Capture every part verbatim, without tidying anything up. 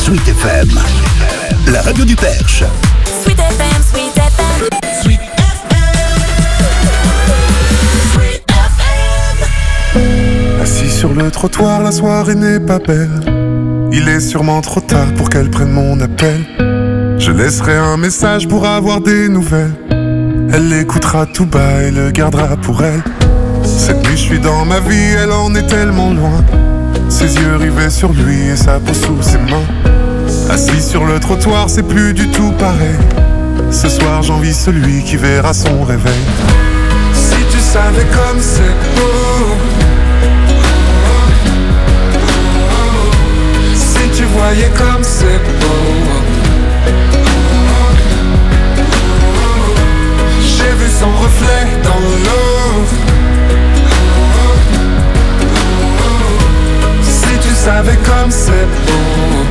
Sweet F M, la radio du Perche. Sweet F M, Sweet F M, Sweet F M, Sweet F M. Assis sur le trottoir, la soirée n'est pas belle. Il est sûrement trop tard pour qu'elle prenne mon appel. Je laisserai un message pour avoir des nouvelles. Elle l'écoutera tout bas et le gardera pour elle. Cette nuit je suis dans ma vie, elle en est tellement loin. Ses yeux rivés sur lui et sa peau sous ses mains. Assis sur le trottoir, c'est plus du tout pareil. Ce soir j'envie celui qui verra son réveil. Si tu savais comme c'est beau, si tu voyais comme c'est beau. J'ai vu son reflet dans l'eau. Si tu savais comme c'est beau.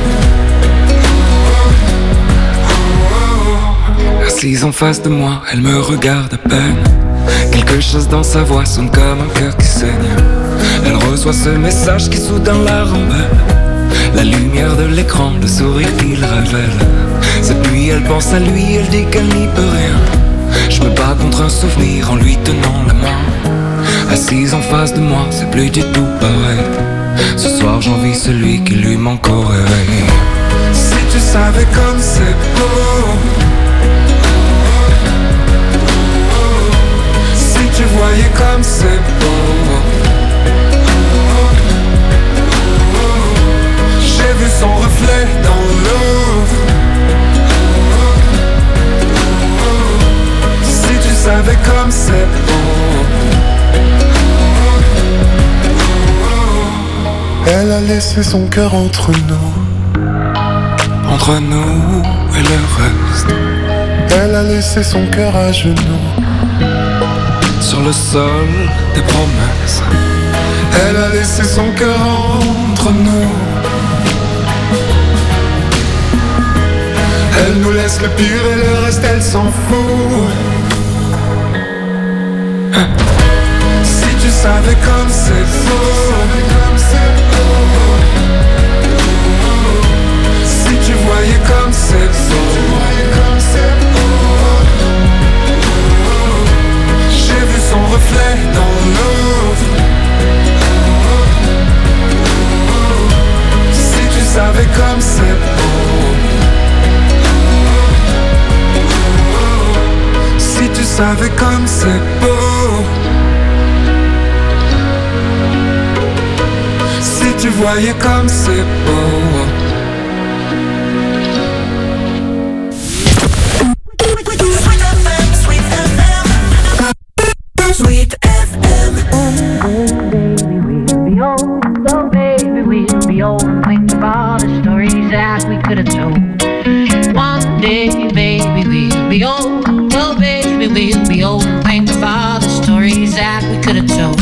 Assise en face de moi, elle me regarde à peine. Quelque chose dans sa voix sonne comme un cœur qui saigne. Elle reçoit ce message qui soudain la rembelle. La lumière de l'écran, le sourire qu'il révèle. Cette nuit elle pense à lui, elle dit qu'elle n'y peut rien. Je me bats contre un souvenir en lui tenant la main. Assise en face de moi, c'est plus du tout pareil. Ce soir j'envie celui qui lui manque au réveil. Si tu savais comme c'est beau, si tu voyais comme c'est beau. J'ai vu son reflet dans l'eau. Si tu savais comme c'est beau. Elle a laissé son cœur entre nous. Entre nous et le reste. Elle a laissé son cœur à genoux. Sur le sol des promesses. Elle a laissé son cœur entre nous. Elle nous laisse le pire et le reste elle s'en fout. Si tu savais comme c'est beau. Si tu voyais comme c'est beau. J'ai vu son reflet dans l'eau. Si tu savais comme c'est beau. Si tu savais comme c'est beau. Si tu voyais comme c'est beau. Sweet F M. We'll be old, oh baby, we'll be old. Think of all the stories that we could have told. One day, baby, we'll be old, oh baby, we'll be old. Think of all the stories that we could have told.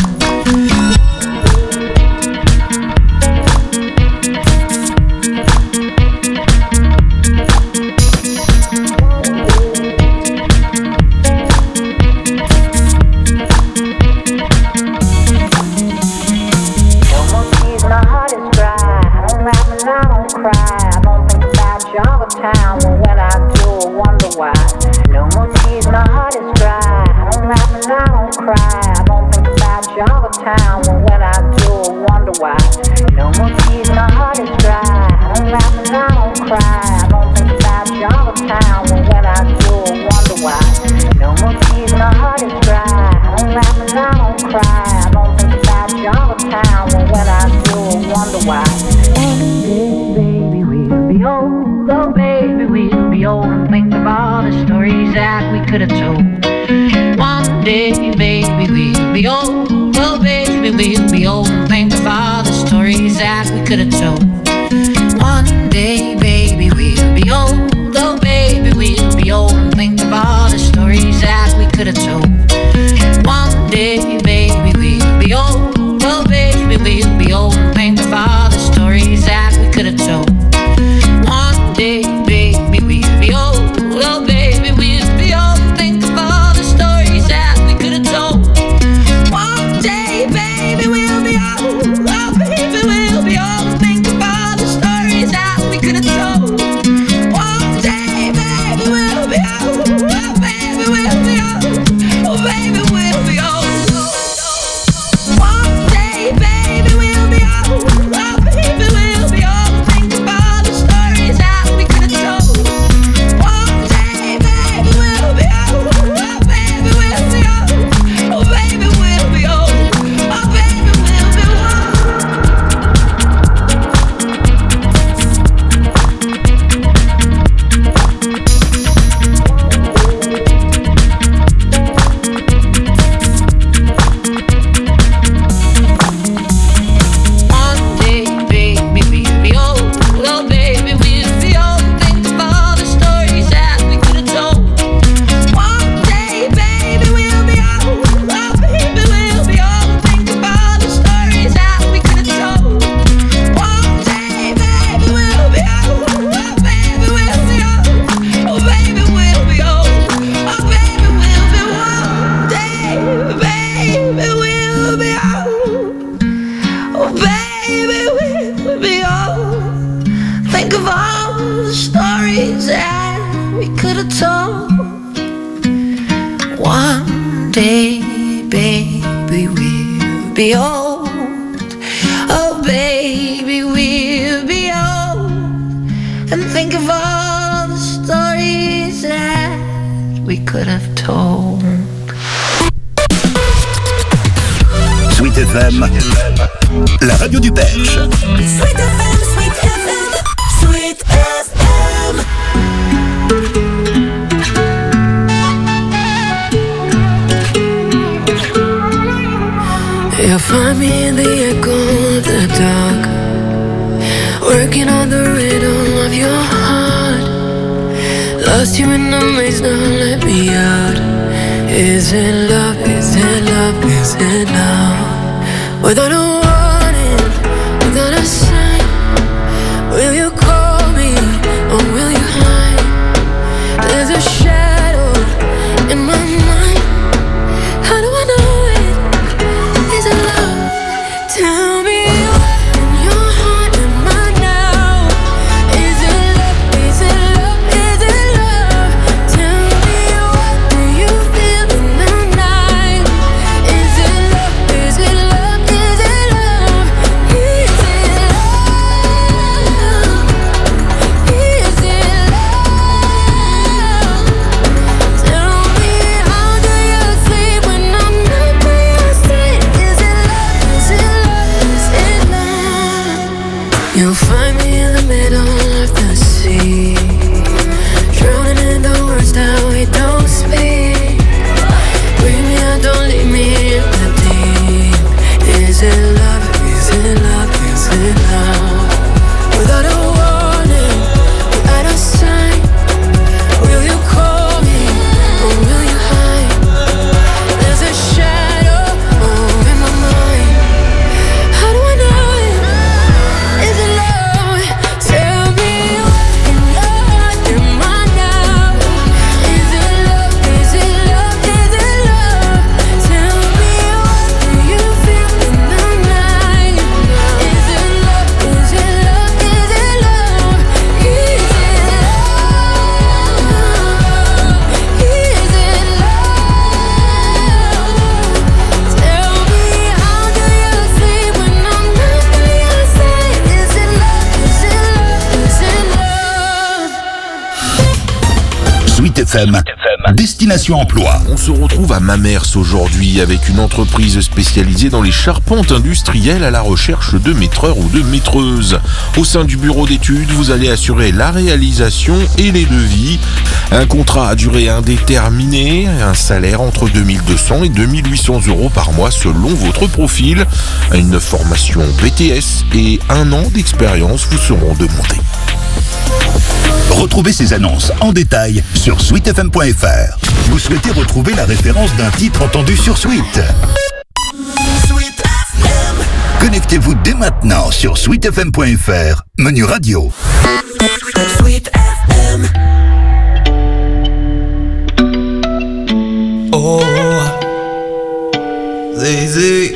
Town, but when I do, I wonder why. No more tears, my heart is dry. I don't laugh and I don't cry. I don't think about Java Town, but when I do, I wonder why. No more tears, my heart is dry. I don't laugh and I don't cry. I don't think about Java Town, but when I do, I wonder why. No more tears, my heart is dry. I don't laugh and I don't cry. I don't think about Java Town, but when I do, I wonder why. Baby, we'll be old. Oh baby, we'll be old and think of all the stories that we could have told. One day, baby, we'll be old. Oh baby, we'll be old and think of all the stories that we could have told. One day, baby, we'll be old. Oh baby, we'll be old and think of all the stories that we could have told. One day, baby, we'll be old. Oh baby, we'll be old and think of all the stories that we could have told. One day, baby, we'll be old. Oh, baby, we'll be old. Think of all the stories that we could have told. One day, baby, we'll be old. Oh, baby, we'll be old. Think of all day, baby, we'll be old. Oh, baby, we'll be old. And think of all the stories that we could have told. Sweet F M, la radio du Perche. Sweet F M, Sweet F M, Sweet F M. You'll find me in the echo of the dark, working on the rhythm of your heart. Lost you in the maze, now let me out. Is it love, is it love, is it love? Without a warning, without a sign, will you call me or will you hide? There's a shadow in my mind. How do I know it? Is it love? Tell me what in your heart am I now? Is it love? Is it love? Is it love? Tell me what do you feel in the night? Is it love? Is it love? Is it love? Is it love? Is it love? Tell me how do you sleep when I'm not by your side? Is it love? Is it love? Is it love? You'll find me in the middle of the sea, drowning in the words that we don't speak. Bring me out, don't leave me in the deep. Is it love? Is it love? Is it love? Without a warning, without a sign, will you call me or will you hide? There's a shadow oh, in my mind. How do I know it? Is it love? Tell me what in your heart am I now? Is it love? Is it love? Is it love? Tell me what do you feel in the night? Is it love? Is it love? Is it love? Is it love? Is it love? Tell me how do you sleep when I'm not by your side? Is it love? Is it love? Is it love? Sweet F M, destination emploi. On se retrouve à Mamers aujourd'hui avec une entreprise spécialisée dans les charpentes industrielles à la recherche de maîtreurs ou de maîtreuses. Au sein du bureau d'études, vous allez assurer la réalisation et les devis. Un contrat à durée indéterminée, un salaire entre deux mille deux cents et deux mille huit cents euros par mois selon votre profil. Une formation B T S et un an d'expérience vous seront demandés. Retrouvez ces annonces en détail sur sweet f m point f r. Vous souhaitez retrouver la référence d'un titre entendu sur Sweet? Sweet F M. Connectez-vous dès maintenant sur sweet f m point f r, menu radio. Sweet F M. Oh, Zézé.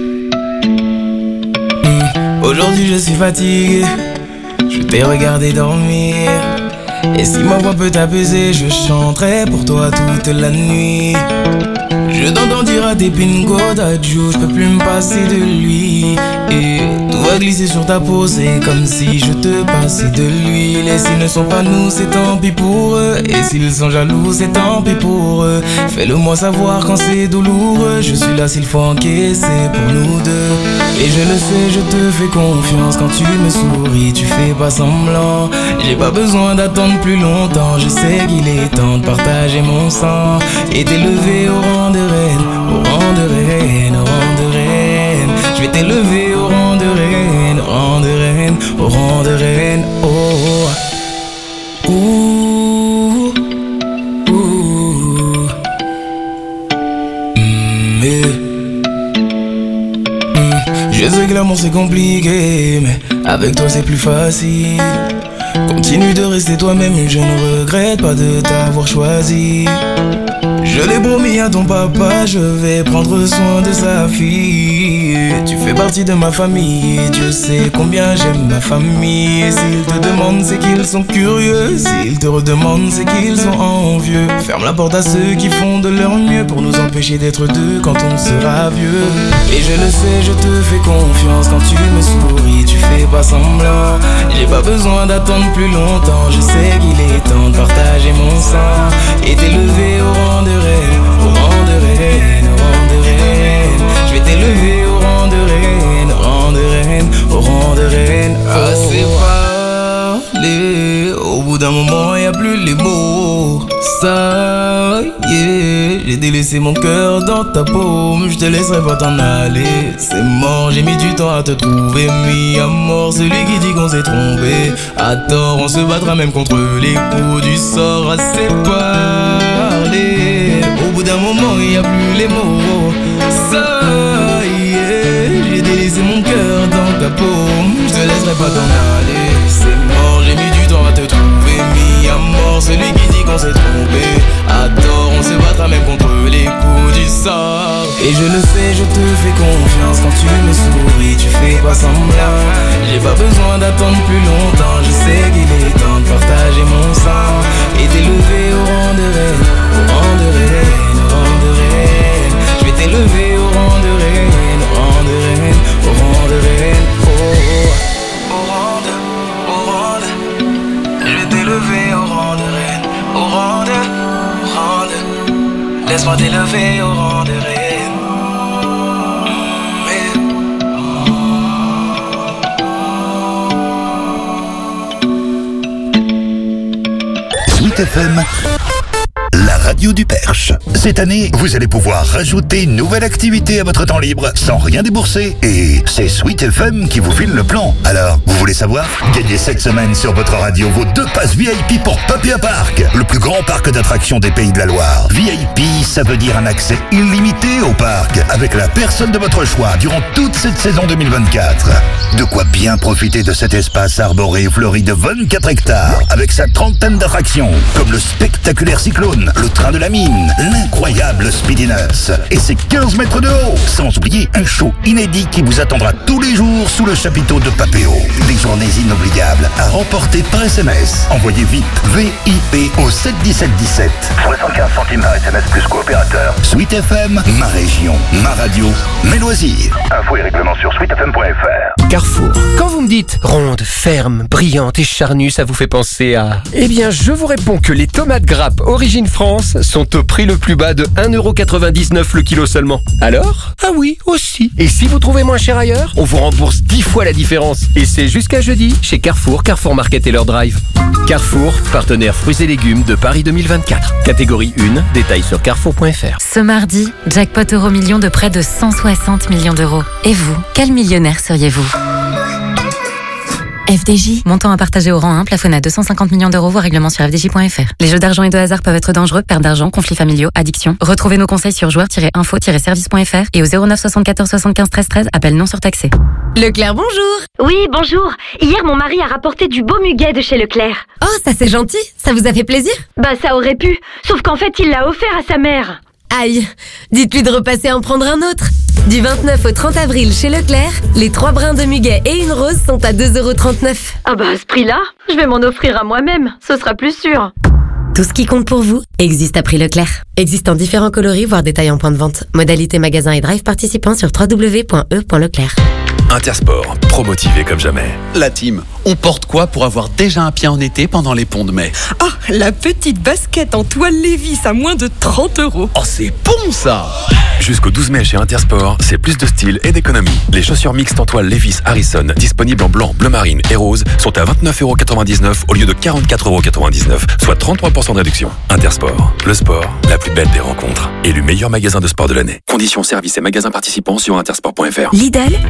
Hmm. Aujourd'hui je suis fatigué, je t'ai regardé dormir. Et si ma voix peut t'apaiser, je chanterai pour toi toute la nuit. Je t'entends dire à tes pingo d'adjou, je peux plus me passer de lui. Et tout va glisser sur ta peau, c'est comme si je te passais de l'huile. Et s'ils ne sont pas nous, c'est tant pis pour eux. Et s'ils sont jaloux, c'est tant pis pour eux. Fais-le moi savoir quand c'est douloureux. Je suis là s'il faut encaisser pour nous deux. Et je le sais, je te fais confiance. Quand tu me souris, tu fais pas semblant. J'ai pas besoin d'attendre plus longtemps. Je sais qu'il est temps de partager mon sang et t'élever au rang de reine, au rang de reine, au rang de reine. Je vais t'élever au rang de reine, au rang de reine, au rang de reine. Oh, ouh, ouh. Mm, yeah. Mm. Je sais que l'amour c'est compliqué, mais avec toi c'est plus facile. Continue de rester toi-même, je ne regrette pas de t'avoir choisi. Je l'ai promis à ton papa, je vais prendre soin de sa fille. Tu fais partie de ma famille, Dieu sait combien j'aime ma famille. Et s'ils te demandent, c'est qu'ils sont curieux. S'ils te redemandent, c'est qu'ils sont envieux. Ferme la porte à ceux qui font de leur mieux pour nous empêcher d'être deux quand on sera vieux. Et je le sais, je te fais confiance quand tu me souris, tu fais pas semblant. J'ai pas besoin d'attendre plus longtemps, je sais qu'il est temps de partager mon sang et t'élever au rang de reine, au rang de reine, au rang de reine. Je vais t'élever au rang de reine, au rang de reine, au rang de reine. Assez parlé, au bout d'un moment y a plus les mots. Ça y est, j'ai délaissé mon cœur dans ta paume. Je te laisserai pas t'en aller, c'est mort. J'ai mis du temps à te trouver, mis à mort celui qui dit qu'on s'est trompé. À tort, on se battra même contre les coups du sort. Assez parlé, au bout d'un moment y a plus les mots. Ça y est, j'ai délaissé mon cœur dans ta paume. Je te laisserai pas t'en aller, c'est mort. J'ai mis du temps à te trouver, mis à mort celui qui dit qu'on s'est trompé. À tort, on se battra même contre les coups du sort. Et je le sais, je te fais confiance quand tu me souris, tu fais pas semblant. J'ai pas besoin d'attendre plus longtemps, je sais qu'il est temps de partager mon sang et t'élever au rang de reine, au rang de reine, au rang de reine. Je vais t'élever au rang de reine, au rang de reine, au rang de reine. Oh, au rang de, au rang de. Je vais t'élever au rang de reine, au rang de, au rang de. Laisse-moi t'élever au rang de reine. Sweet F M, la radio du Perche. Cette année, vous allez pouvoir rajouter une nouvelle activité à votre temps libre sans rien débourser. Et c'est Sweet F M qui vous file le plan. Alors, vous voulez savoir? Gagnez cette semaine sur votre radio vos deux passes V I P pour Papéa Park, le plus grand parc d'attractions des Pays de la Loire. V I P, ça veut dire un accès illimité au parc, avec la personne de votre choix durant toute cette saison deux mille vingt-quatre. De quoi bien profiter de cet espace arboré et fleuri de vingt-quatre hectares, avec sa trentaine d'attractions, comme le spectaculaire cyclone, le train de la mine, l'incroyable Speedy Nuts et ses quinze mètres de haut, sans oublier un show inédit qui vous attendra tous les jours sous le chapiteau de Papéo. Des journées inoubliables à remporter par S M S. Envoyez vite V I P au sept dix-sept dix-sept. soixante-quinze centimes par S M S plus coopérateur. Sweet F M, ma région, ma radio, mes loisirs. Infos et règlements sur sweet f m point f r. Carrefour. Quand vous me dites ronde, ferme, brillante et charnue, ça vous fait penser à... Eh bien, je vous réponds que les tomates grappes Origine France sont au prix le plus bas de un euro quatre-vingt-dix-neuf le kilo seulement. Alors? Ah oui, aussi. Et si vous trouvez moins cher ailleurs, on vous rembourse dix fois la différence. Et c'est jusqu'à jeudi chez Carrefour, Carrefour Market et leur drive. Carrefour, partenaire fruits et légumes de Paris deux mille vingt-quatre. Catégorie un, détails sur carrefour point f r. Ce mardi, jackpot euro million de près de cent soixante millions d'euros. Et vous, quel millionnaire seriez-vous? F D J, montant à partager au rang un, plafonné à deux cent cinquante millions d'euros, voire règlement sur f d j point f r. Les jeux d'argent et de hasard peuvent être dangereux, perte d'argent, conflits familiaux, addiction. Retrouvez nos conseils sur joueurs tiret info tiret service point f r et au zéro neuf soixante-quatorze soixante-quinze treize treize, appel non surtaxé. Leclerc, bonjour. Oui, bonjour. Hier, mon mari a rapporté du beau muguet de chez Leclerc. Oh, ça c'est gentil. Ça vous a fait plaisir? Bah, ça aurait pu. Sauf qu'en fait, il l'a offert à sa mère. Aïe, dites-lui de repasser en prendre un autre. Du vingt-neuf au trente avril chez Leclerc, les trois brins de muguet et une rose sont à deux euros trente-neuf. Ah bah à ce prix-là, je vais m'en offrir à moi-même, ce sera plus sûr. Tout ce qui compte pour vous existe à prix Leclerc. Existe en différents coloris, voire détails en point de vente. Modalité magasin et drive participants sur w w w point e point leclerc. Intersport, pro-motivé comme jamais. La team, on porte quoi pour avoir déjà un pied en été pendant les ponts de mai? Ah, la petite basket en toile Levi's à moins de trente euros. Oh, c'est bon ça! Jusqu'au douze mai chez Intersport, c'est plus de style et d'économie. Les chaussures mixtes en toile Levi's Harrison, disponibles en blanc, bleu marine et rose, sont à vingt-neuf euros quatre-vingt-dix-neuf au lieu de quarante-quatre euros quatre-vingt-dix-neuf, soit trente-trois pour cent de réduction. Intersport, le sport, la plus belle des rencontres. Élu meilleur magasin de sport de l'année. Conditions, services et magasins participants sur intersport point f r. Lidl, réélu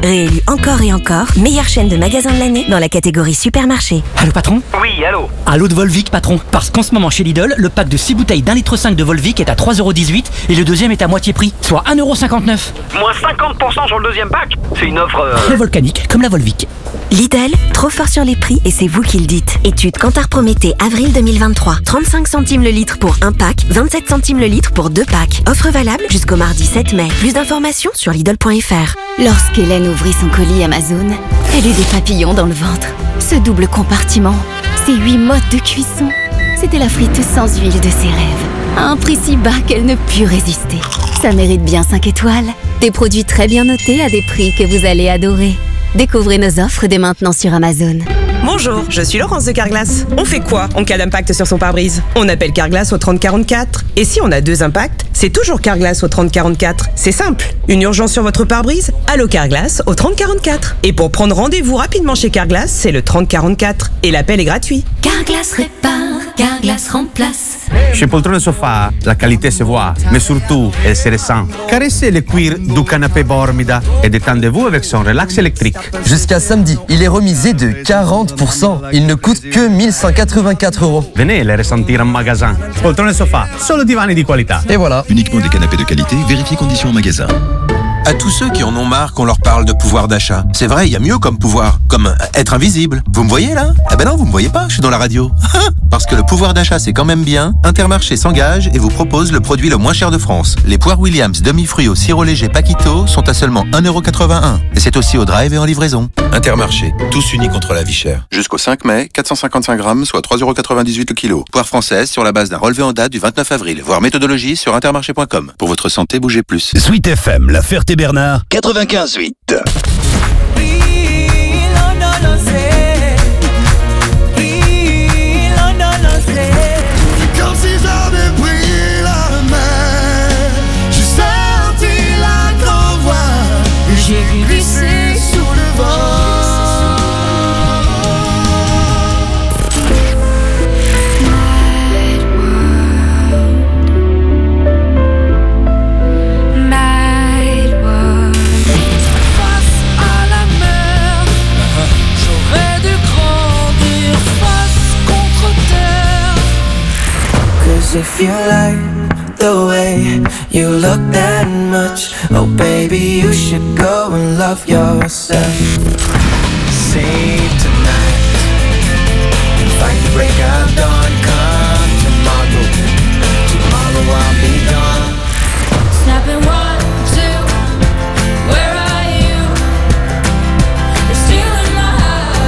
encore et encore meilleure chaîne de magasins de l'année dans la catégorie supermarché. Allô patron? Oui, allô. Allô de Volvic patron. Parce qu'en ce moment chez Lidl, le pack de six bouteilles d'un litre cinq de Volvic est à trois euros dix-huit et le deuxième est à moitié prix, soit un euro cinquante-neuf. Moins cinquante pour cent sur le deuxième pack. C'est une offre... Euh... Le volcanique, comme la Volvic. Lidl, trop fort sur les prix et c'est vous qui le dites. Étude Kantar Prométhée, avril deux mille vingt-trois. trente-cinq centimes le litre pour un pack, vingt-sept centimes le litre pour deux packs. Offre valable jusqu'au mardi sept mai. Plus d'informations sur Lidl point F R. Lorsqu'Hélène ouvrit son colis Amazon, elle eut des papillons dans le ventre. Ce double compartiment, ces huit modes de cuisson, c'était la frite sans huile de ses rêves. À un prix si bas qu'elle ne put résister. Ça mérite bien cinq étoiles. Des produits très bien notés à des prix que vous allez adorer. Découvrez nos offres dès maintenant sur Amazon. Bonjour, je suis Laurence de Carglass. On fait quoi en cas d'impact sur son pare-brise? On appelle Carglass au trente quarante-quatre. Et si on a deux impacts, c'est toujours Carglass au trente quarante-quatre. C'est simple. Une urgence sur votre pare-brise? Allô Carglass au trente quarante-quatre. Et pour prendre rendez-vous rapidement chez Carglass, c'est le trente quarante-quatre. Et l'appel est gratuit. Carglass répare, Carglass remplace. Chez Poltrone Sofa, la qualité se voit, mais surtout, elle se ressent. Caressez le cuir du canapé Bormida et détendez-vous avec son relax électrique. Jusqu'à samedi, il est remisé de quarante pour cent. Il ne coûte que mille cent quatre-vingt-quatre euros. Venez le ressentir en magasin. Poltrone Sofa, solo divani di qualità. Et voilà. Uniquement des canapés de qualité, vérifiez conditions en magasin. À tous ceux qui en ont marre qu'on leur parle de pouvoir d'achat. C'est vrai, il y a mieux comme pouvoir, comme être invisible. Vous me voyez là? Ah ben non, vous me voyez pas, je suis dans la radio. Parce que le pouvoir d'achat c'est quand même bien, Intermarché s'engage et vous propose le produit le moins cher de France. Les poires Williams demi-fruits au sirop léger Paquito sont à seulement un euro quatre-vingt-un. Et c'est aussi au drive et en livraison. Intermarché, tous unis contre la vie chère. Jusqu'au cinq mai, quatre cent cinquante-cinq grammes, soit trois euros quatre-vingt-dix-huit le kilo. Poire française sur la base d'un relevé en date du vingt-neuf avril. Voir méthodologie sur intermarché point com. Pour votre santé, bougez plus. Sweet F M, La Ferté-Bernard, quatre-vingt-quinze huit. Comme si j'avais pris la main, j'ai senti la grand voix et j'ai glissé sous le vent. If you like the way you look that much, oh baby, you should go and love yourself. Save tonight, fight the break of dawn. Come tomorrow, tomorrow I'll be gone. Snapping one, two, where are you? You're still in my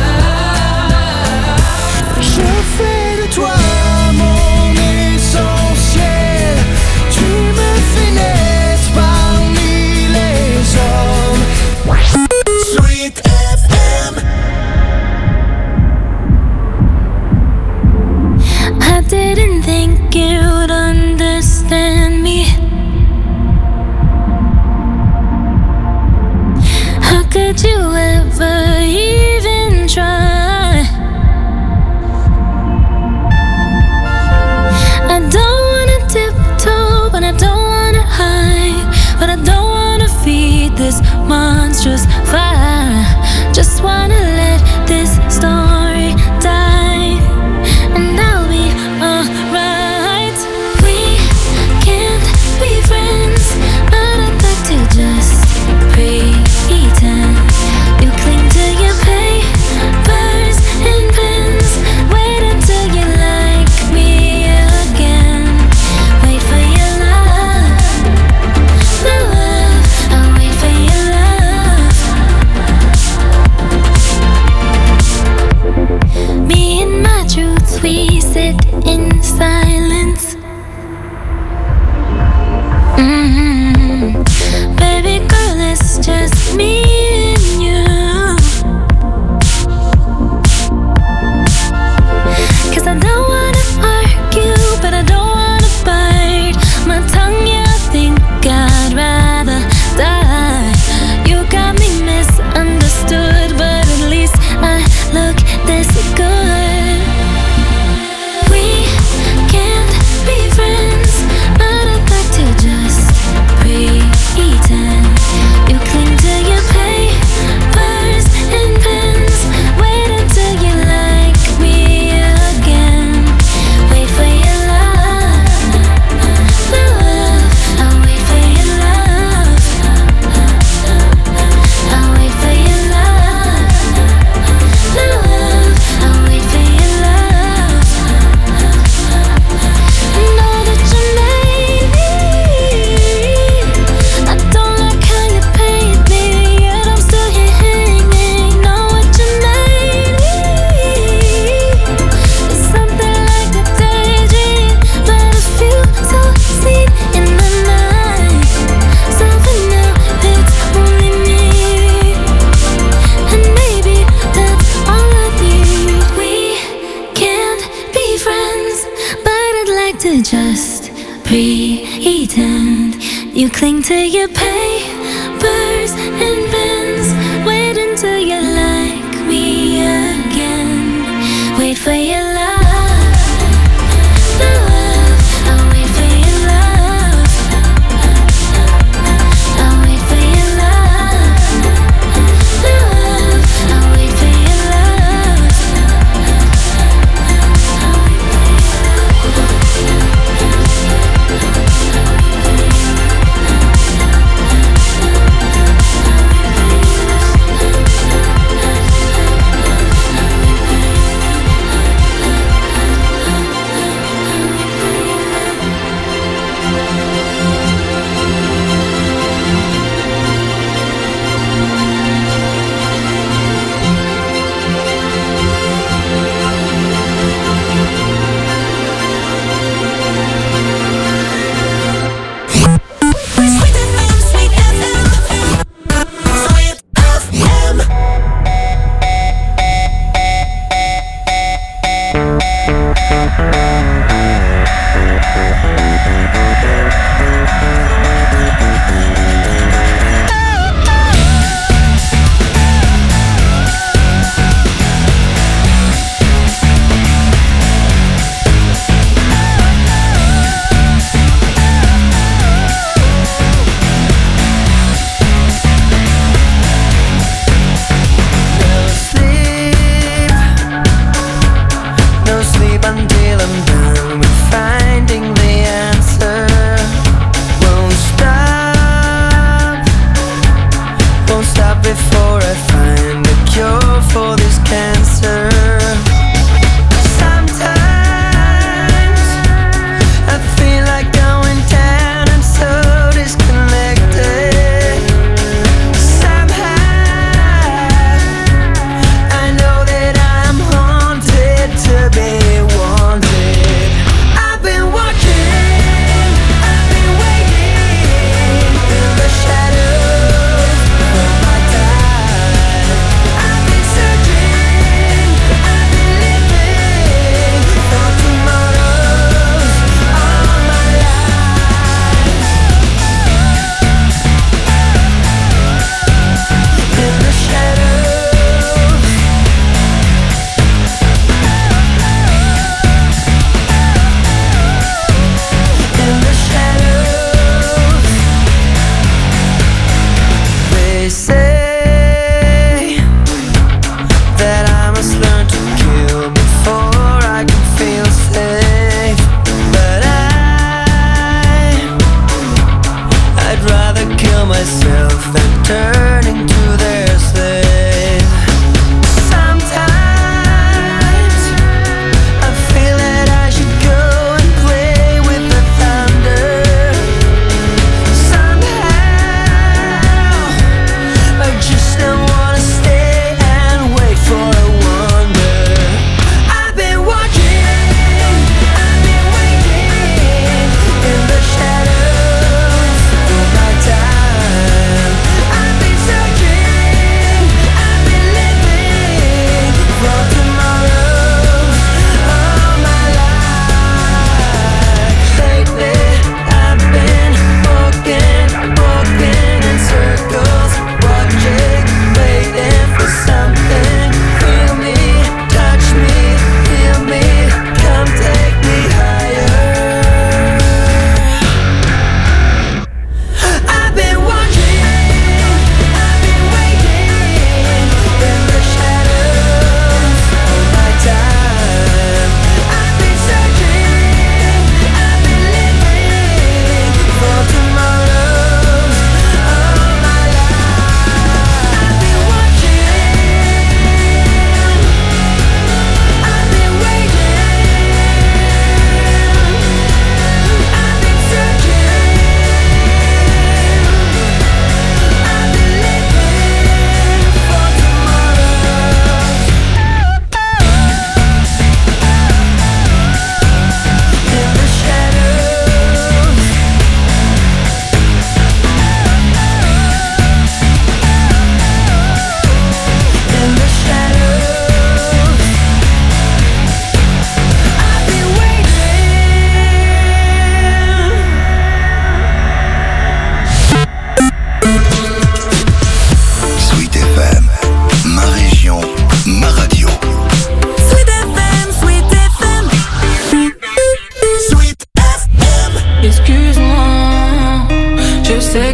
heart. Je fais de toi mon essentiel. Tu me fais naître parmi les hommes. Sweet F M. to just pretend. You cling to your papers and pens. Wait until you like me again. Wait for your love. I'll wait for your love.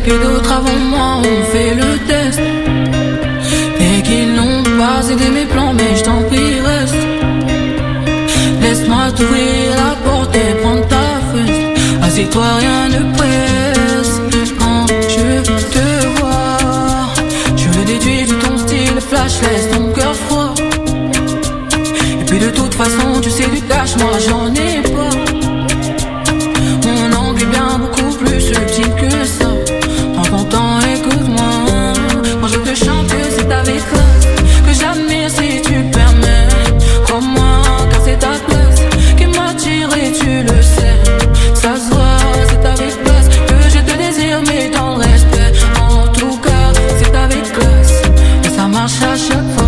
que d'autres avant moi ont fait le test et qu'ils n'ont pas aidé mes plans, mais je t'en prie reste. Laisse-moi t'ouvrir la porte et prendre ta fesse. Assieds-toi, rien ne presse. Quand je te vois, je le déduis de ton style flash, laisse ton cœur froid. Et puis de toute façon, tu sais du cash, moi j'en ai pas. Mon angle est bien beaucoup plus subtil que ça. Prends ton temps, écoute-moi. Quand je te chante, c'est avec classe que j'admire si tu le permets. Crois-moi, car c'est ta place qui m'attire et tu le sais. Ça se voit, c'est avec classe que je te désire, mais dans le respect. En tout cas, c'est avec classe et ça marche à chaque fois.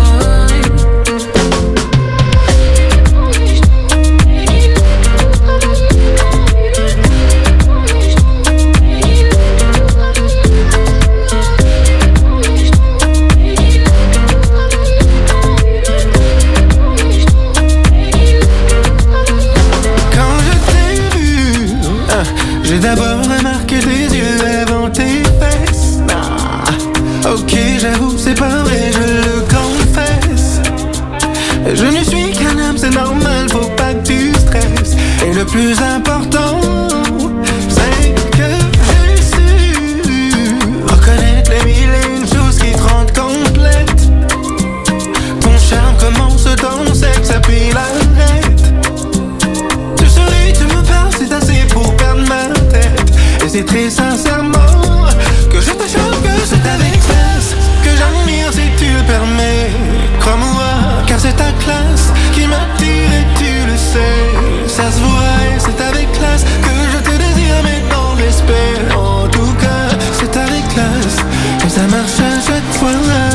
J'ai d'abord remarqué tes yeux avant tes fesses. Ah, ok, j'avoue, c'est pas vrai, je le confesse. Je ne suis qu'un homme, c'est normal, faut pas que tu stresses. Et le plus important, c'est que j'ai su reconnaître les mille et une choses qui te rendent complète. Ton charme commence dans sexe, puis l'arrête. Tu souris, tu me parles, c'est assez pour perdre ma tête. Et c'est très sincèrement que je te choque, que c'est avec classe que j'admire si tu le permets. Crois-moi, car c'est ta classe qui m'attire et tu le sais. Ça se voit et c'est avec classe que je te désire, mais dans le respect. En tout cas, c'est avec classe que ça marche à chaque fois.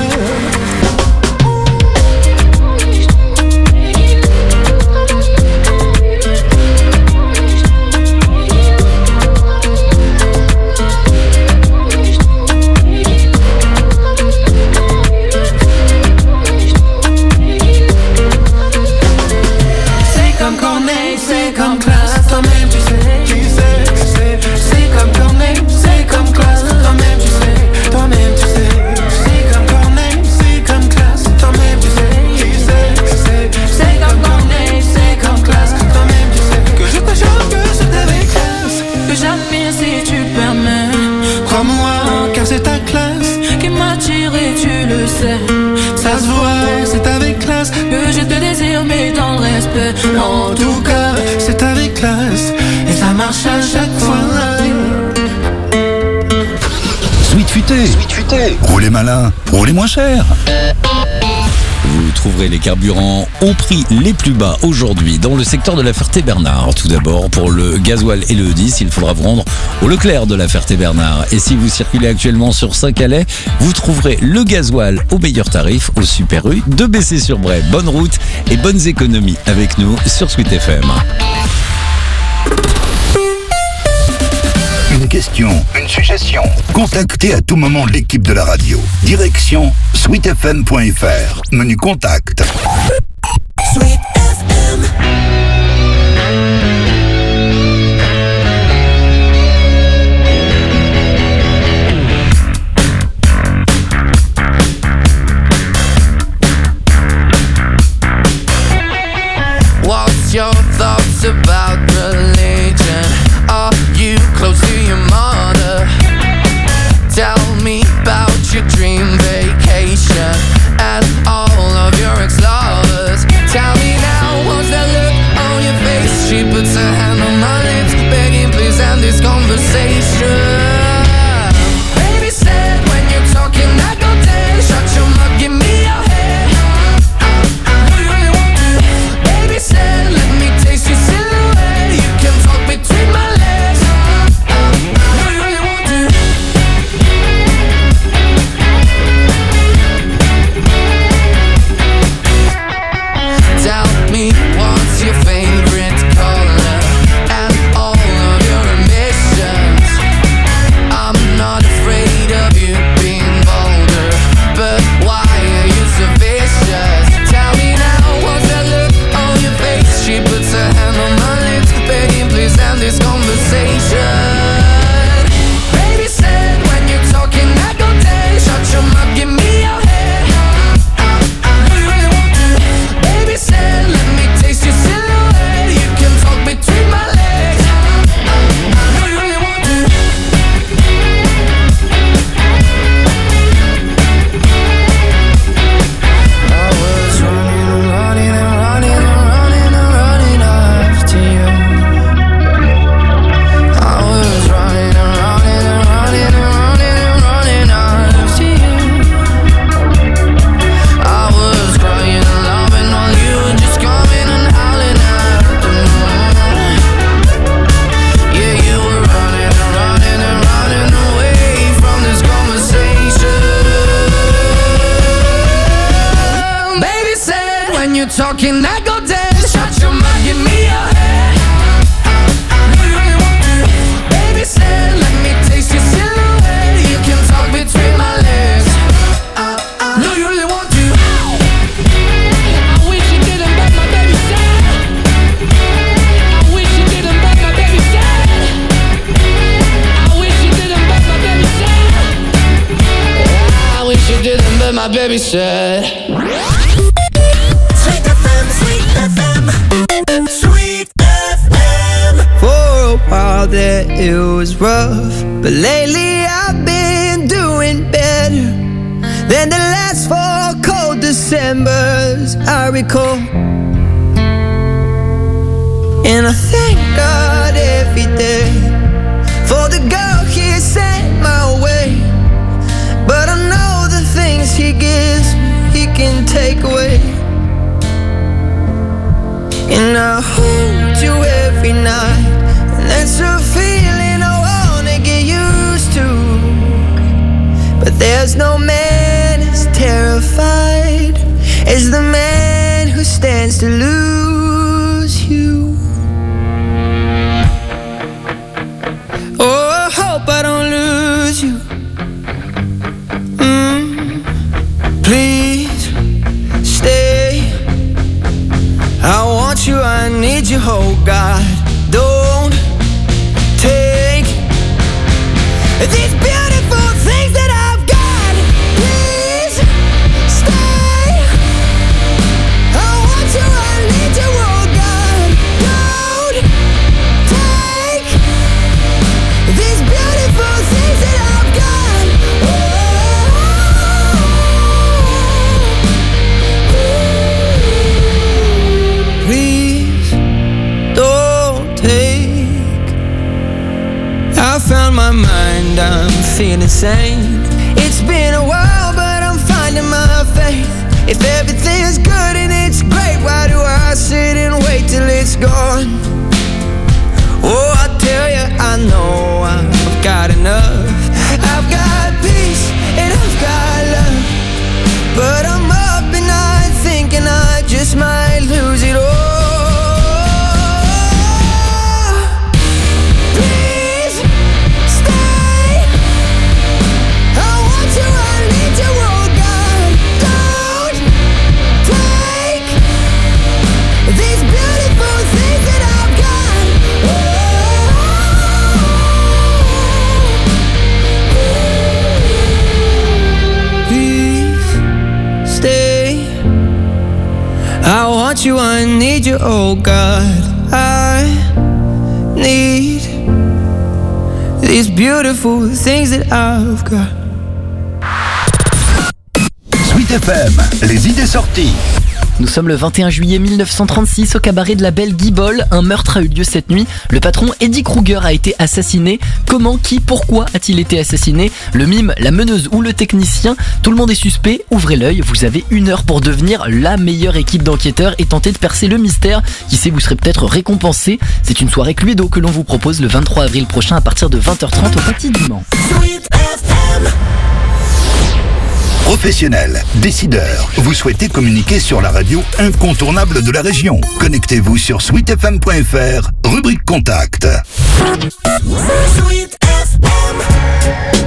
Ça se voit, c'est avec classe que je te désire, mais dans le respect. En tout cas, c'est avec classe et ça marche à chaque fois. Sweet Futé, Sweet Futé. Roulez malin, roulez moins cher. Vous trouverez les carburants au prix les plus bas aujourd'hui dans le secteur de la Ferté-Bernard. Tout d'abord, pour le gasoil et le E dix, il faudra vous rendre au Leclerc de la Ferté-Bernard. Et si vous circulez actuellement sur Saint-Calais, vous trouverez le gasoil au meilleur tarif au Super U de Bessé-sur-Bray. Bonne route et bonnes économies avec nous sur Sweet F M. Une question, une suggestion. Contactez à tout moment l'équipe de la radio. Direction sweet f m point f r. Menu contact. Sweet F M. What's your thoughts about religion? Are you close to your mother? Tell me about your dream vacation and all of your ex-lovers. Tell me now, what's that look on your face? She puts her hand on my lips, begging please end this conversation. Baby said when you're talking I go dead. Shut your mouth, give me your head. What do you really want to? Baby said let me taste your silhouette. when I go down, shut your mouth, give me your hand. Do you really want to? Baby said, let me taste your silhouette. You can talk between my legs. Do you really want to? I wish you didn't, but my baby said. I wish you didn't, but my baby said. I wish you didn't, but my baby said. I wish you didn't, but my baby said. Sweet F M, Sweet F M, Sweet F M. For a while there it was rough, but lately I've been doing better than the last four cold Decembers I recall. And I thank God every day for the girl He sent my way. But I know the things He gives me, He can take away. And I hold you every night, and that's a feeling I wanna get used to. But there's no man as terrified as the man who stands to lose you. Oh, I hope I don't lose you. Mm. Please stay. I want you, I need you, oh God. Don't take these beautiful things that I've got. Please stay. I want you, I need you, oh God. Don't take these beautiful things that I've got. Oh. Please don't take. I found my mind, I'm feeling sane. It's been a while, but I'm finding my faith. If everything's good and it's great, why do I sit and wait till it's gone? Oh, I tell you, I know I've got enough. I've got peace and I've got love, but I'm up at night thinking I just might lose it all. I want you, I need you, oh God. I need these beautiful things that I've got. Sweet F M, les idées sorties. Nous sommes le vingt et un juillet mille neuf cent trente-six au cabaret de la Belle Guibole. Un meurtre a eu lieu cette nuit. Le patron Eddie Kruger a été assassiné. Comment, qui, pourquoi a-t-il été assassiné? Le mime, la meneuse ou le technicien? Tout le monde est suspect. Ouvrez l'œil, vous avez une heure pour devenir la meilleure équipe d'enquêteurs et tenter de percer le mystère. Qui sait, vous serez peut-être récompensé. C'est une soirée Cluedo que l'on vous propose le vingt-trois avril prochain à partir de vingt heures trente au Petit Dimanche. Professionnels, décideurs, vous souhaitez communiquer sur la radio incontournable de la région. Connectez-vous sur sweet f m point f r, rubrique contact. Sweet F M.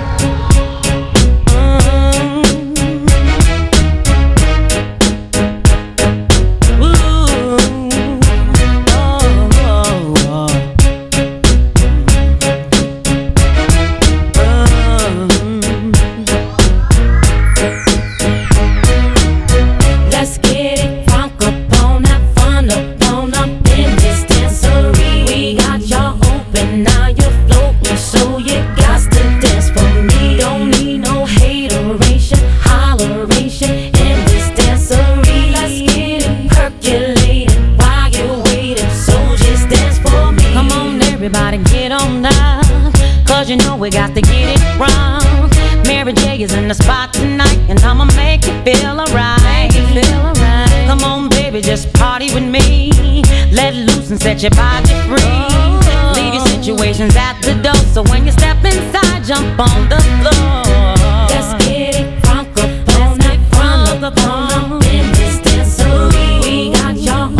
We got to get it wrong. Mary J is in the spot tonight, and I'ma make you feel alright. Feel alright. Come on, baby, just party with me. Let loose and set your body free. Oh. Leave your situations at the door, so when you step inside, jump on the floor. Let's get it crunk up on it, crunk up on in this dancery. We got your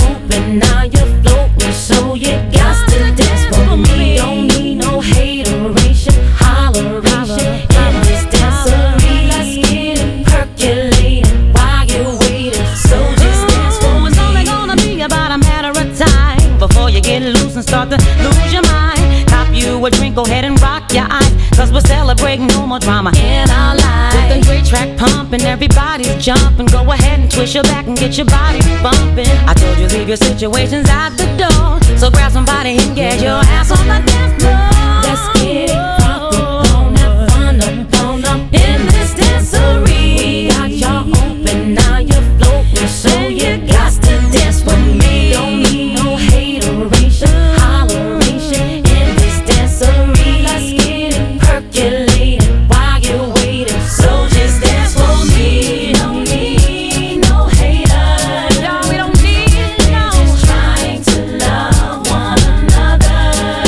close and start to lose your mind. Cop you a drink, go ahead and rock your eyes, cause we're celebrating no more drama in our lives. With a great track pumping, everybody's jumping. Go ahead and twist your back and get your body bumping. I told you leave your situations at the door, so grab somebody and get your ass on the dance floor. Let's get it crunk up, on that fun up, on up in this dancery. We got y'all open, now you're floating, so you got to dance with me. Don't need no hateration, holleration in this dancery. Let's get it percolating while you're waiting, so just dance for me. Don't need no haters, no, we don't need no. We're just trying to love one another.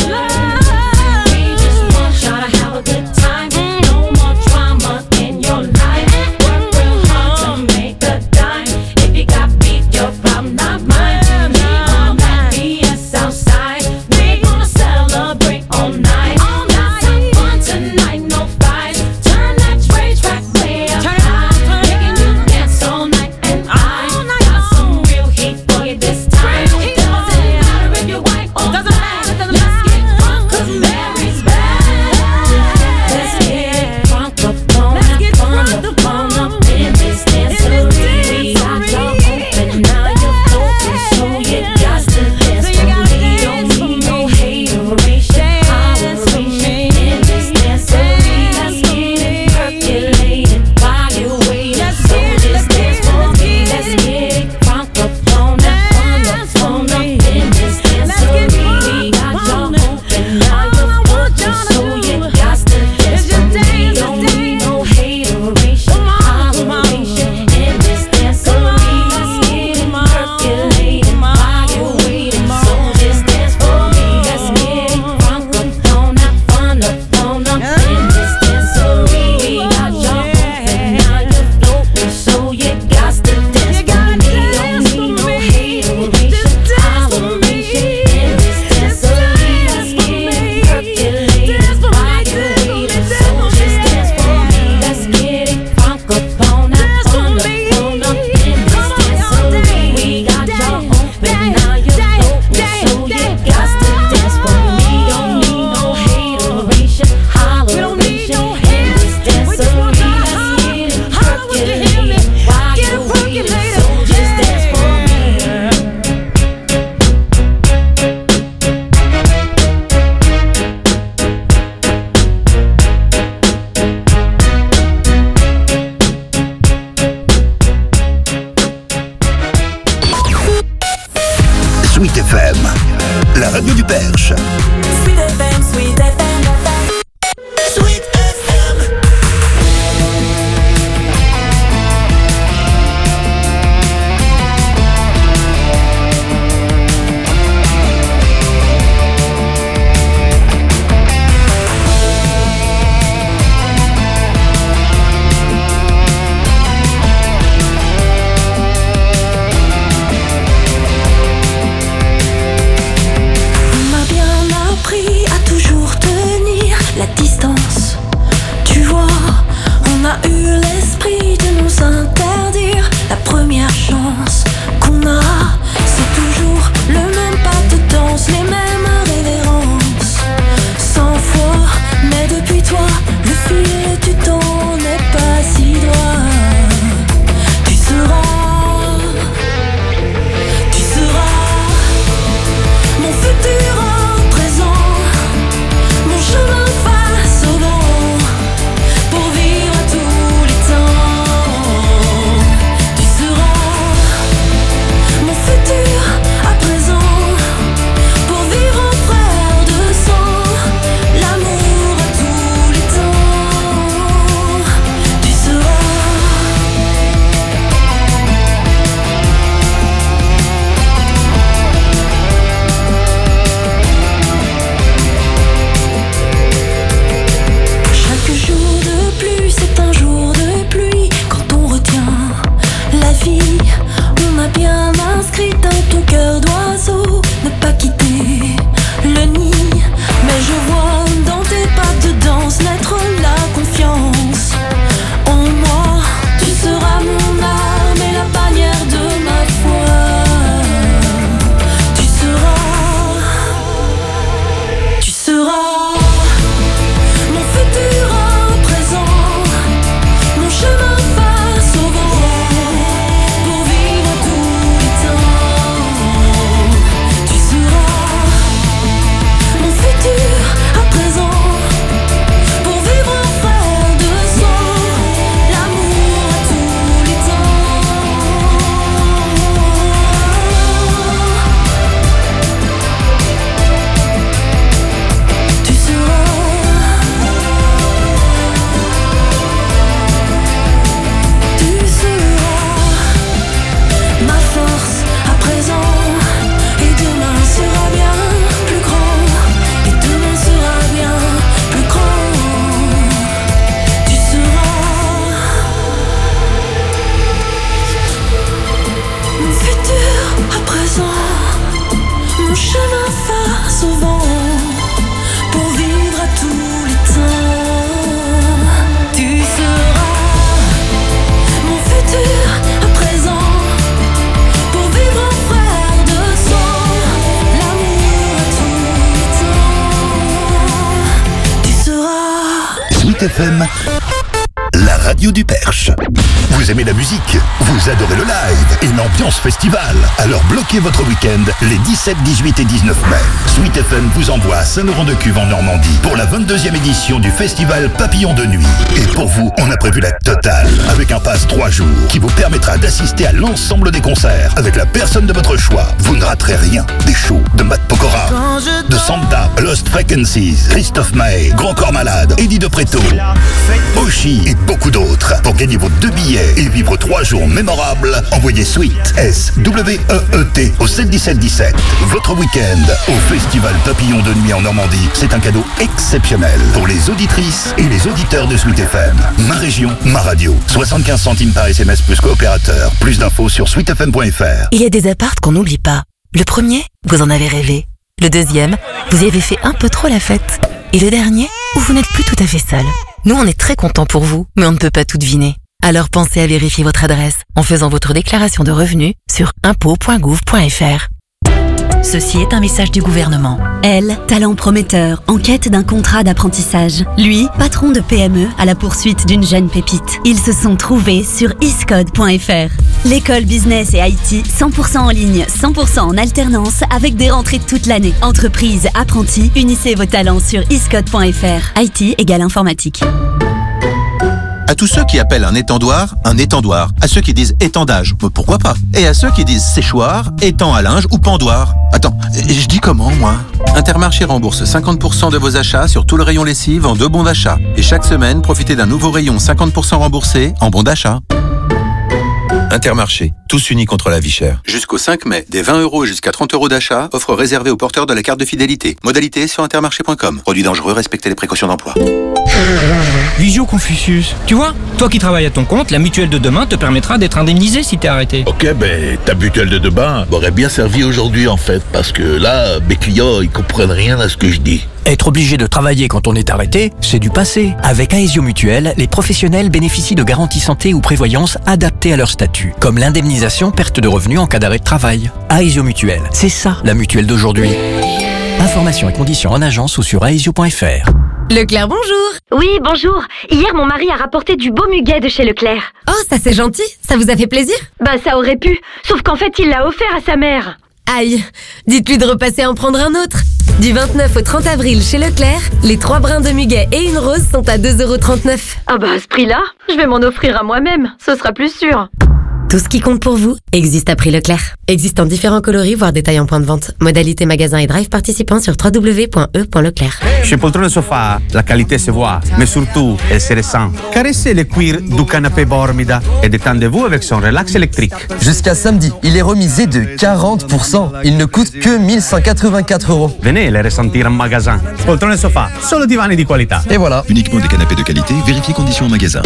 We just want y'all to have a good time. No more drama in your life. Work real hard to make a dime. If you got beef, your problem, not mine. We on that B S outside. We gonna celebrate all night. Got some fun tonight, no fights. Turn that tray track way up high, making you dance all night. And I got some real heat for you this time. Doesn't matter if you're white or black. Let's get crunk 'cause Mary's back. Let's get crunk up on that fun up, fun up in this dancery. We got y'all open, now you're floating, so you got to dance for me. Don't need no hateration, holleration in this dancery. Let's get it percolating while you're waiting, so just dance for me. Let's get it crunk up on that fun up, fun up in this dancery. We got y'all open, now you're floating, so you got to dance for me. Don't need no hateration, holleration in this dancery. Let's get it percolating while you're waiting, so just dance for me. Let's get it crunk up on that fun up, fun up in this dancery. We got y'all open, now you're floating, so you got to dance for me. Don't need no hateration, holleration in this dancery. Let's get it percolating while you're waiting, so just dance for me. Let's get it crunk up on that fun up, fun up in this dancery. We got y'all open, now you're floating, so you got to dance for me. Don't need no hateration, holleration in this dancery. Let's get it percolating while you're waiting, so just dance for me. Sweet F M, la radio du Perche. Sweet F M, Sweet F M, Sweet F M. On m'a bien appris à toujours tenir la distance. F M, la radio du Perche. Vous aimez la musique, vous adorez le live et l'ambiance festival. Alors bloquez votre week-end les dix-sept, dix-huit et dix-neuf mai. Sweet F M vous envoie à Saint-Laurent-de-Cuve en Normandie pour la vingt-deuxième édition du festival Papillon de Nuit. Et pour vous, on a prévu la totale avec un pass trois jours qui vous permettra d'assister à l'ensemble des concerts avec la personne de votre choix. Vous ne raterez rien. Des shows de Matt Pokora, de Santa, Lost Frequencies, Christophe Maé, Grand Corps Malade, Eddie de Preto, Oshi et beaucoup d'autres. Pour gagner vos deux billets et vivre trois jours mémorables, envoyez Sweet, S W E E T au sept dix-sept dix-sept. Votre week-end au Festival Papillon de Nuit en Normandie, c'est un cadeau exceptionnel pour les auditrices et les auditeurs de Sweet F M. Ma région, ma radio. soixante-quinze centimes par S M S plus coopérateur. Plus d'infos sur sweet f m point f r. Il y a des apparts qu'on n'oublie pas. Le premier, vous en avez rêvé. Le deuxième, vous y avez fait un peu trop la fête. Et le dernier, où vous n'êtes plus tout à fait seul. Nous, on est très contents pour vous, mais on ne peut pas tout deviner. Alors pensez à vérifier votre adresse en faisant votre déclaration de revenus sur impôts point gouv point f r. Ceci est un message du gouvernement. Elle, talent prometteur, en quête d'un contrat d'apprentissage. Lui, patron de P M E à la poursuite d'une jeune pépite. Ils se sont trouvés sur iscode point f r. L'école business et I T, cent pour cent en ligne, cent pour cent en alternance, avec des rentrées toute l'année. Entreprise, apprentis, unissez vos talents sur iscode point f r. I T égale informatique. À tous ceux qui appellent un étendoir, un étendoir. À ceux qui disent étendage, pourquoi pas. Et à ceux qui disent séchoir, étang à linge ou pendoir. Attends, je dis comment, moi? Intermarché rembourse cinquante pour cent de vos achats sur tout le rayon lessive en deux bons d'achat. Et chaque semaine, profitez d'un nouveau rayon cinquante pour cent remboursé en bons d'achat. Intermarché, tous unis contre la vie chère. Jusqu'au cinq mai, des vingt euros jusqu'à trente euros d'achat, offre réservée aux porteurs de la carte de fidélité. Modalité sur intermarché point com. Produit dangereux, respectez les précautions d'emploi. Visio Confucius. Tu vois, toi qui travailles à ton compte, la mutuelle de demain te permettra d'être indemnisé si t'es arrêté. Ok, ben ta mutuelle de demain m'aurait bien servi aujourd'hui en fait, parce que là, mes clients, ils comprennent rien à ce que je dis. Être obligé de travailler quand on est arrêté, c'est du passé. Avec Aesio Mutuelle, les professionnels bénéficient de garanties santé ou prévoyance adaptées à leur statut, comme l'indemnisation perte de revenus en cas d'arrêt de travail. Aesio Mutuelle, c'est ça la mutuelle d'aujourd'hui. Informations et conditions en agence ou sur aesio point f r. Leclerc, bonjour. Oui, bonjour. Hier, mon mari a rapporté du beau muguet de chez Leclerc. Oh, ça c'est gentil. Ça vous a fait plaisir? Bah, ça aurait pu. Sauf qu'en fait, il l'a offert à sa mère. Aïe, dites-lui de repasser en prendre un autre. Du vingt-neuf au trente avril chez Leclerc, les trois brins de muguet et une rose sont à deux euros trente-neuf. Ah bah à ce prix-là, je vais m'en offrir à moi-même, ce sera plus sûr. Tout ce qui compte pour vous existe à prix Leclerc. Existe en différents coloris, voire détails en point de vente. Modalité magasin et drive participants sur w w w point e point leclerc. Chez Poltrone Sofa, la qualité se voit, mais surtout, elle se ressent. Caressez le cuir du canapé Bormida et détendez-vous avec son relax électrique. Jusqu'à samedi, il est remisé de quarante pour cent. Il ne coûte que mille cent quatre-vingt-quatre euros. Venez les ressentir en magasin. Poltrone Sofa, solo divani di qualità. Et voilà. Uniquement des canapés de qualité, vérifiez conditions en magasin.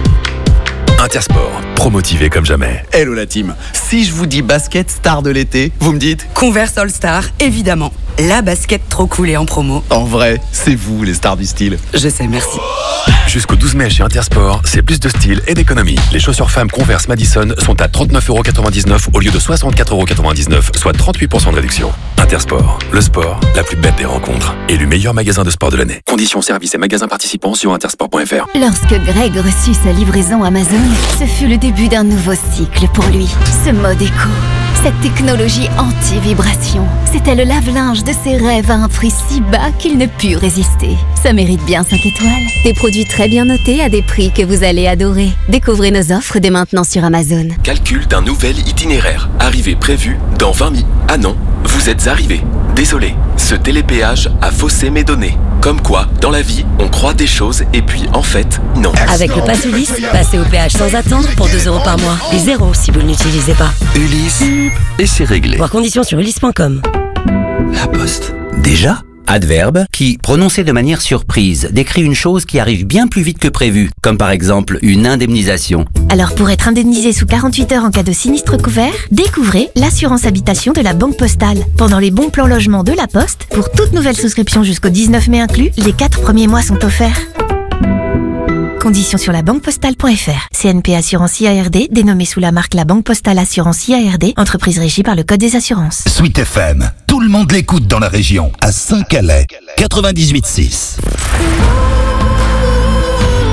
Intersport, promotivé comme jamais. Hello la team. Si je vous dis basket star de l'été, vous me dites Converse All Star, évidemment. La basket trop cool et en promo. En vrai, c'est vous les stars du style. Je sais, merci. Jusqu'au douze mai chez Intersport, c'est plus de style et d'économie. Les chaussures femmes Converse Madison sont à trente-neuf euros quatre-vingt-dix-neuf au lieu de soixante-quatre euros quatre-vingt-dix-neuf, soit trente-huit pour cent de réduction. Intersport, le sport, la plus bête des rencontres. Élu meilleur magasin de sport de l'année. Conditions, services et magasins participants sur intersport point f r. Lorsque Greg reçut sa livraison Amazon, ce fut le début d'un nouveau cycle pour lui. Ce mode éco, cette technologie anti-vibration, c'était le lave-linge de ses rêves à un prix si bas qu'il ne put résister. Ça mérite bien cinq étoiles. Des produits très bien notés à des prix que vous allez adorer. Découvrez nos offres dès maintenant sur Amazon. Calcul d'un nouvel itinéraire. Arrivée prévue dans vingt minutes. Ah non, vous êtes arrivé. Désolé, ce télépéage a faussé mes données. Comme quoi, dans la vie, on croit des choses et puis en fait, non. Avec le Pass Ulysse, passez au péage sans attendre pour deux euros par mois. Et zéro si vous ne l'utilisez pas. Ulysse, et c'est réglé. Voir conditions sur ulysse point com. La Poste. Déjà ? Adverbe, qui, prononcé de manière surprise, décrit une chose qui arrive bien plus vite que prévu, comme par exemple une indemnisation. Alors pour être indemnisé sous quarante-huit heures en cas de sinistre couvert, découvrez l'assurance habitation de la Banque Postale. Pendant les bons plans logement de la Poste, pour toute nouvelle souscription jusqu'au dix-neuf mai inclus, les quatre premiers mois sont offerts. Conditions sur la banque postale point f r. C N P Assurance I A R D, dénommée sous la marque La Banque Postale Assurance I A R D, entreprise régie par le Code des assurances. Sweet F M, tout le monde l'écoute dans la région, à Saint-Calais, quatre-vingt-dix-huit six.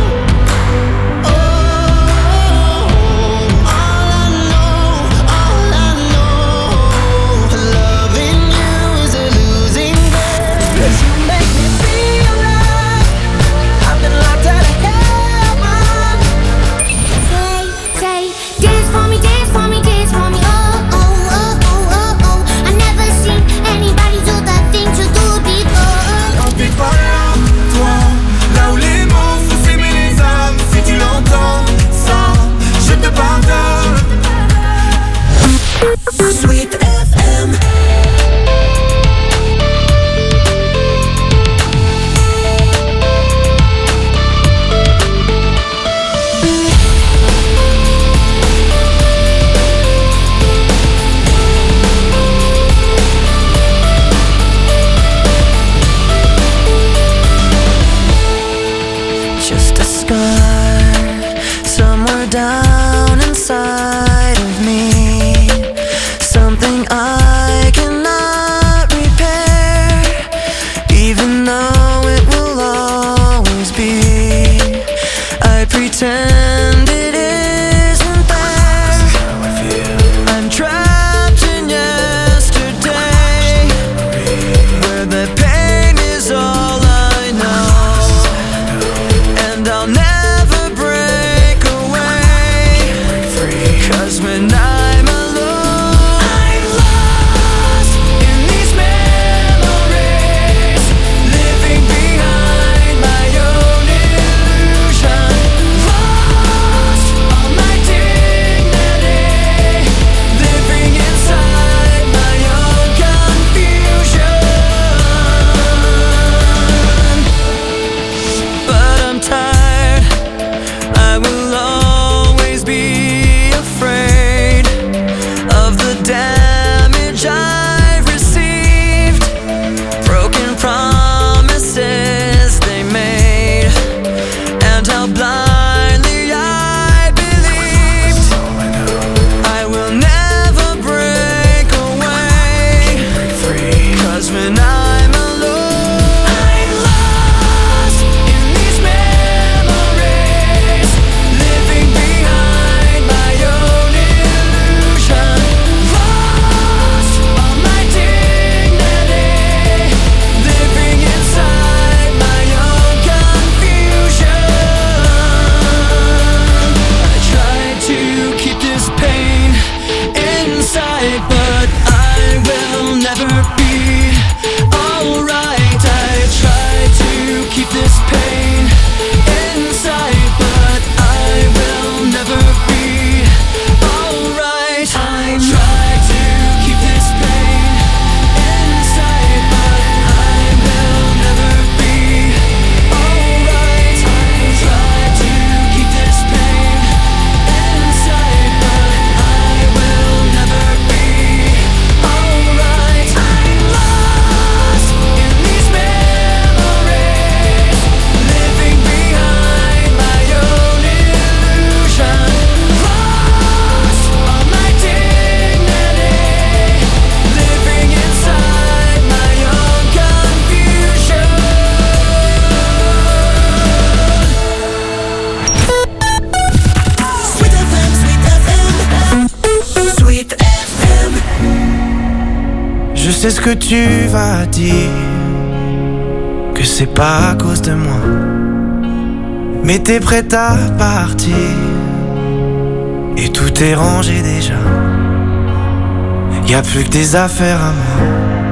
Je sais ce que tu vas dire, que c'est pas à cause de moi, mais t'es prête à partir et tout est rangé déjà. Y'a plus que des affaires à moi.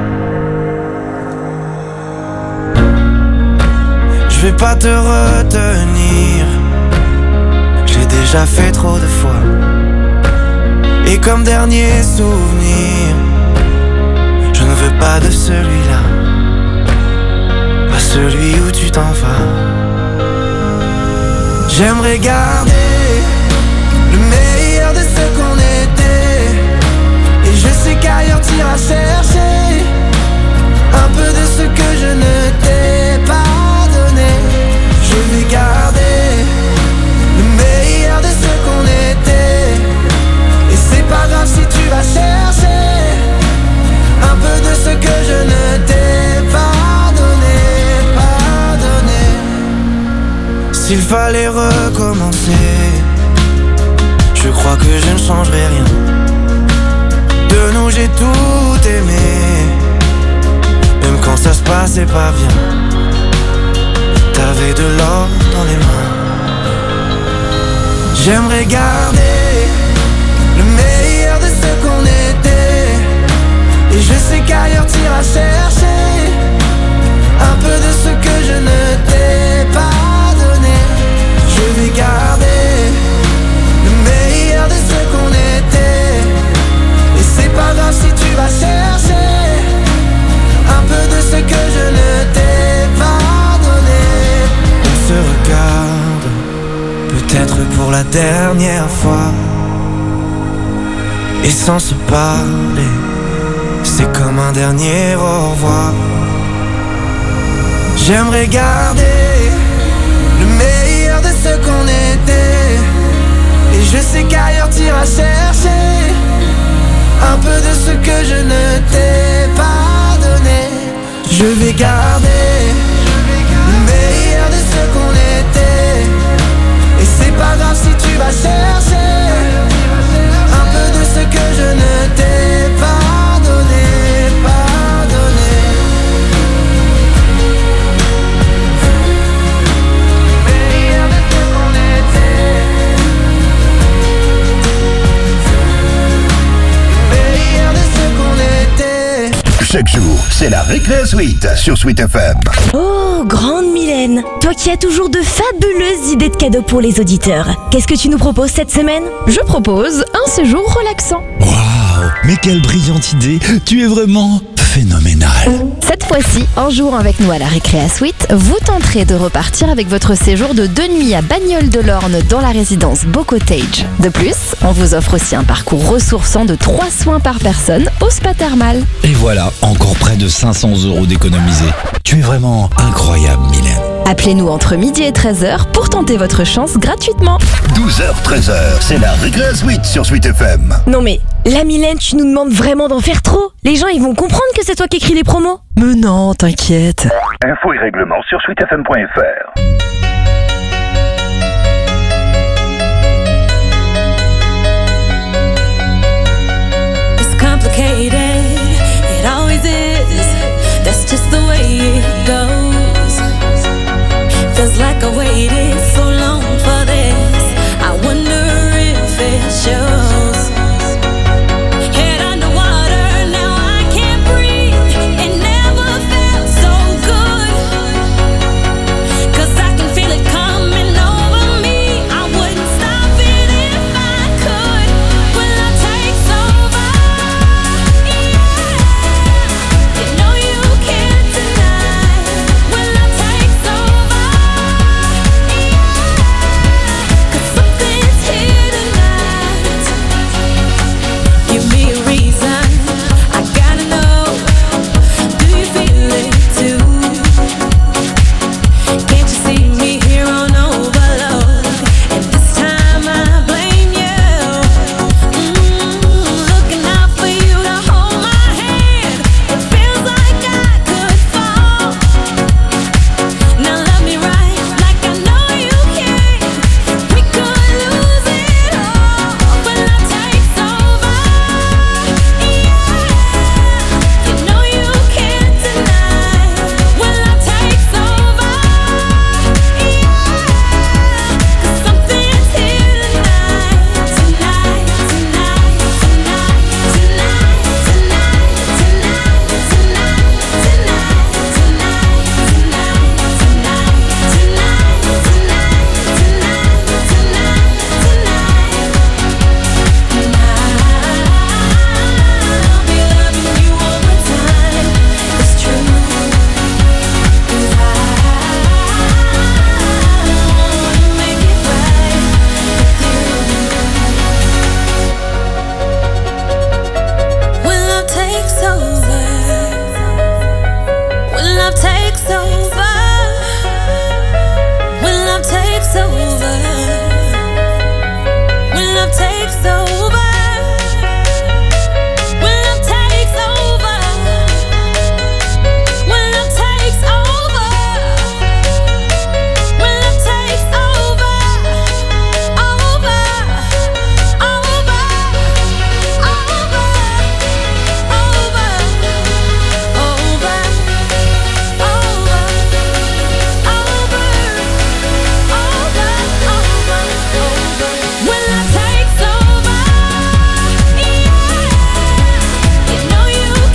Je vais pas te retenir, j'ai déjà fait trop de fois. Et comme dernier souvenir, je ne veux pas de celui-là, pas celui où tu t'en vas. J'aimerais garder le meilleur de ce qu'on était, et je sais qu'ailleurs t'iras chercher un peu de ce que je ne t'ai pas donné. Je vais garder le meilleur de ce qu'on était, et c'est pas grave si tu vas chercher un peu de ce que je ne t'ai pas donné, pas donné. S'il fallait recommencer, je crois que je ne changerai rien. De nous j'ai tout aimé, même quand ça se passait pas bien. T'avais de l'or dans les mains. J'aimerais garder le meilleur de ce qu'on était, et je sais qu'ailleurs t'iras chercher un peu de ce que je ne t'ai pas donné. Je vais garder le meilleur de ce qu'on était, et c'est pas grave si tu vas chercher un peu de ce que je ne t'ai pas donné. On se regarde, peut-être pour la dernière fois, et sans se parler, c'est comme un dernier au revoir. J'aimerais garder le meilleur de ce qu'on était, et je sais qu'ailleurs t'iras chercher un peu de ce que je ne t'ai pas donné. Je vais garder le meilleur de ce qu'on était, et c'est pas grave si tu vas chercher un peu de ce que je ne t'ai pas donné, pas donné. Le meilleur de ce qu'on était, le meilleur de ce qu'on était. Chaque jour, c'est la Récré Suite sur Sweet F M. Oh, grande Mylène, toi qui as toujours de fabuleuses idées de cadeaux pour les auditeurs, qu'est-ce que tu nous proposes cette semaine? Je propose un séjour relaxant. Waouh, mais quelle brillante idée! Tu es vraiment phénoménal. Cette fois-ci, en jouant avec nous à la Récré Suite, vous tenterez de repartir avec votre séjour de deux nuits à Bagnoles-de-l'Orne dans la résidence Beau Cottage. De plus, on vous offre aussi un parcours ressourçant de trois soins par personne au spa thermal. Et voilà, encore près de cinq cents euros d'économisés. Tu es vraiment incroyable, Mylène. Appelez-nous entre midi et treize heures pour tenter votre chance gratuitement. douze heures treize heures, c'est la Récré Suite sur Sweet F M. Non mais, la Mylène, tu nous demandes vraiment d'en faire trop? Les gens, ils vont comprendre que c'est toi qui écris les promos? Mais non, t'inquiète. Infos et règlements sur sweet f m point f r. It's complicated, it always is. That's just the way it goes. Feels like I waited so